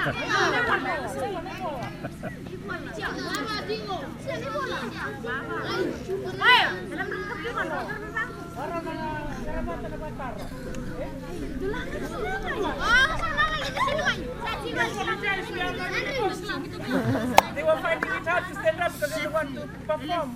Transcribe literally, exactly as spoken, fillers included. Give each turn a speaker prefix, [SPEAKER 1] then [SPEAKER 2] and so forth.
[SPEAKER 1] They were finding it hard to stand up because they didn't want to perform.